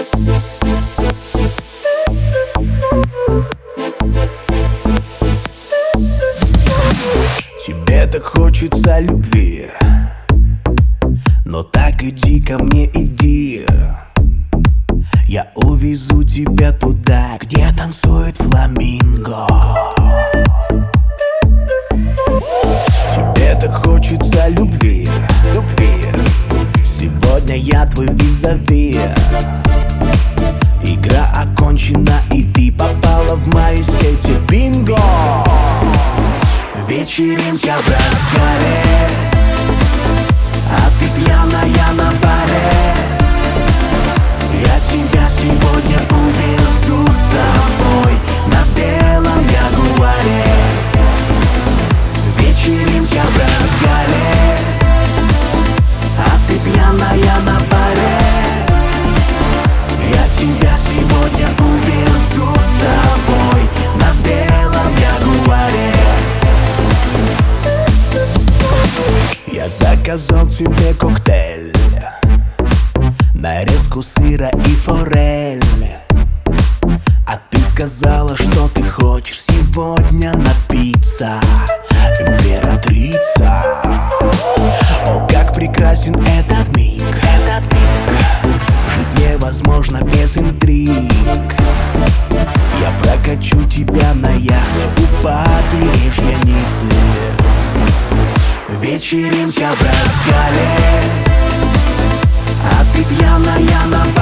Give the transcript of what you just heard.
Тебе так хочется любви, но так иди ко мне, иди. Я увезу тебя туда, где танцует фламинго. Тебе так хочется любви, сегодня я твой визави. Игра окончена, и ты попала в мои сети. Бинго! Вечеринка в разгаре, а ты пьяная на баре. Я тебя сегодня увезу с собой на белом ягуаре. Вечеринка в разгаре, а ты пьяная на баре. Я тебя сегодня увезу с собой на белом ягуаре. Я заказал тебе коктейль, нарезку сыра и форель. А ты сказала, что ты хочешь сегодня напиться, императрица. О, как прекрасен этот миг, жить невозможно без интриг. Я прокачу тебя на яхте у побережья Ниццы. Вечеринка в разгаре, а ты пьяная на